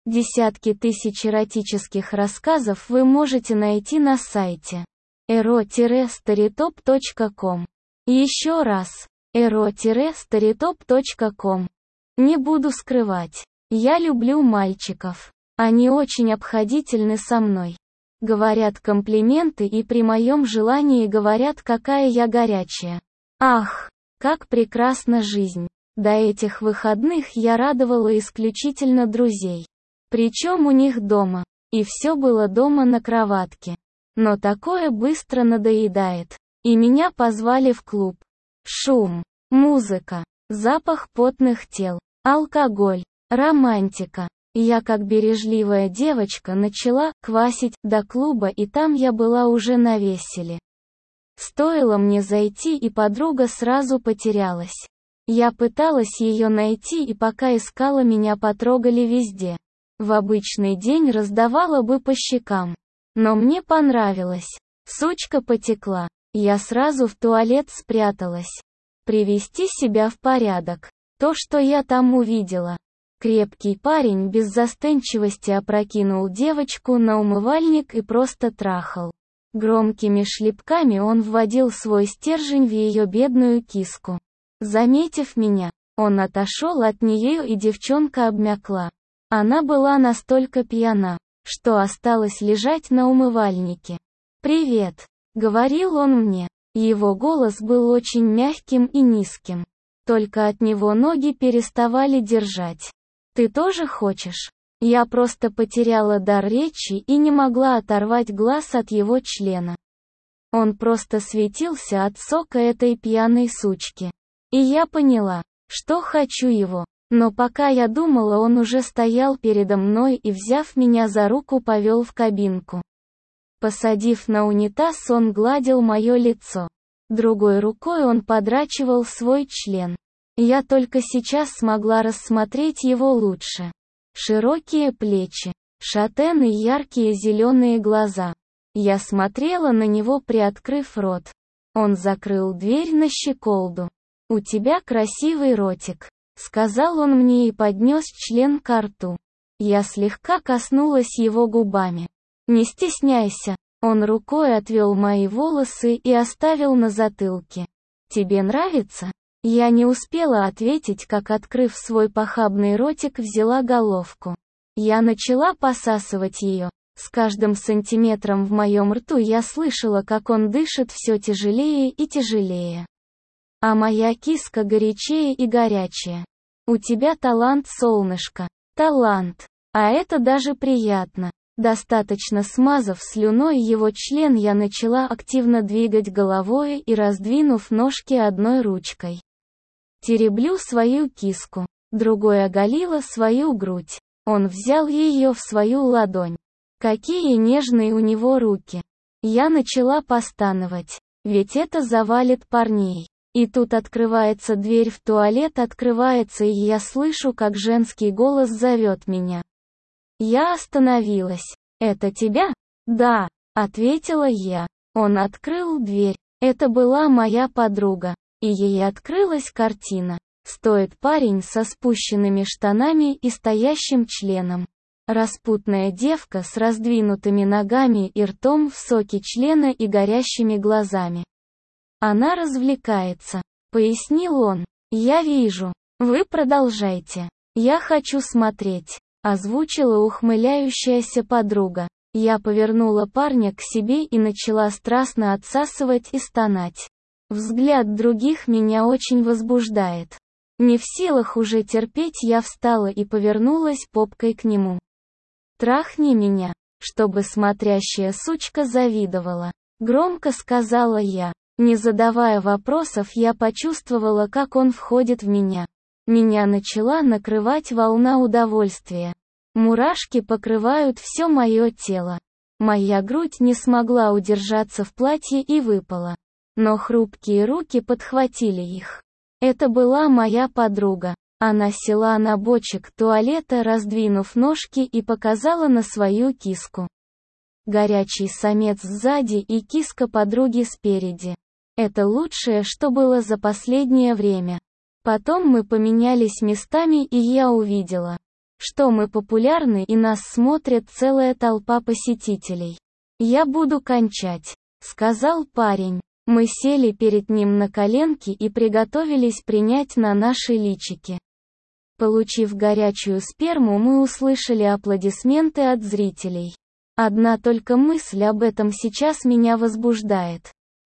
Десятки тысяч эротических рассказов вы можете найти на сайте ero-storytop.com. Еще раз, ero-storytop.com. Не буду скрывать, я люблю мальчиков. Они очень обходительны со мной. Говорят комплименты и при моем желании говорят, какая я горячая. Ах, как прекрасна жизнь. До этих выходных я радовала исключительно друзей. Причем у них дома. И все было дома на кроватке. Но такое быстро надоедает. И меня позвали в клуб. Шум, музыка, запах потных тел, алкоголь, романтика. Я, как бережливая девочка, начала квасить до клуба, и там я была уже на веселе. Стоило мне зайти, и подруга сразу потерялась. Я пыталась ее найти, и пока искала, меня потрогали везде. В обычный день раздавала бы по щекам. Но мне понравилось. Сучка потекла. Я сразу в туалет спряталась. Привести себя в порядок. То, что я там увидела. Крепкий парень без застенчивости опрокинул девочку на умывальник и просто трахал. Громкими шлепками он вводил свой стержень в ее бедную киску. Заметив меня, он отошел от нее, и девчонка обмякла. Она была настолько пьяна, что осталась лежать на умывальнике. «Привет», — говорил он мне. Его голос был очень мягким и низким. Только от него ноги переставали держать. «Ты тоже хочешь?» Я просто потеряла дар речи и не могла оторвать глаз от его члена. Он просто светился от сока этой пьяной сучки. И я поняла, что хочу его. Но пока я думала, он уже стоял передо мной и, взяв меня за руку, повел в кабинку. Посадив на унитаз, он гладил мое лицо. Другой рукой он подрачивал свой член. Я только сейчас смогла рассмотреть его лучше. Широкие плечи, шатен и яркие зеленые глаза. Я смотрела на него, приоткрыв рот. Он закрыл дверь на щеколду. «У тебя красивый ротик», — сказал он мне и поднес член ко рту. Я слегка коснулась его губами. «Не стесняйся». Он рукой отвел мои волосы и оставил на затылке. «Тебе нравится?» Я не успела ответить, как, открыв свой похабный ротик, взяла головку. Я начала посасывать ее. С каждым сантиметром в моем рту я слышала, как он дышит все тяжелее и тяжелее. А моя киска горячее и горячая. «У тебя талант, солнышко. Талант. А это даже приятно». Достаточно смазав слюной его член, я начала активно двигать головой и, раздвинув ножки одной ручкой, тереблю свою киску, другой оголила свою грудь. Он взял ее в свою ладонь. Какие нежные у него руки. Я начала постановать, ведь это завалит парней. И тут открывается дверь в туалет, открывается, и я слышу, как женский голос зовет меня. Я остановилась. «Это тебя?» «Да», — ответила я. Он открыл дверь. Это была моя подруга. И ей открылась картина. Стоит парень со спущенными штанами и стоящим членом. Распутная девка с раздвинутыми ногами и ртом в соке члена и горящими глазами. «Она развлекается», — пояснил он. «Я вижу. Вы продолжайте. Я хочу смотреть», — озвучила ухмыляющаяся подруга. Я повернула парня к себе и начала страстно отсасывать и стонать. Взгляд других меня очень возбуждает. Не в силах уже терпеть, я встала и повернулась попкой к нему. «Трахни меня», чтобы смотрящая сучка завидовала. Громко сказала я. Не задавая вопросов, я почувствовала, как он входит в меня. Меня начала накрывать волна удовольствия. Мурашки покрывают все мое тело. Моя грудь не смогла удержаться в платье и выпала. Но хрупкие руки подхватили их. Это была моя подруга. Она села на бочек туалета, раздвинув ножки, и показала на свою киску. Горячий самец сзади и киска подруги спереди. Это лучшее, что было за последнее время. Потом мы поменялись местами, и я увидела, что мы популярны и нас смотрит целая толпа посетителей. «Я буду кончать», — сказал парень. Мы сели перед ним на коленки и приготовились принять на наши личики. Получив горячую сперму, мы услышали аплодисменты от зрителей. Одна только мысль об этом сейчас меня возбуждает.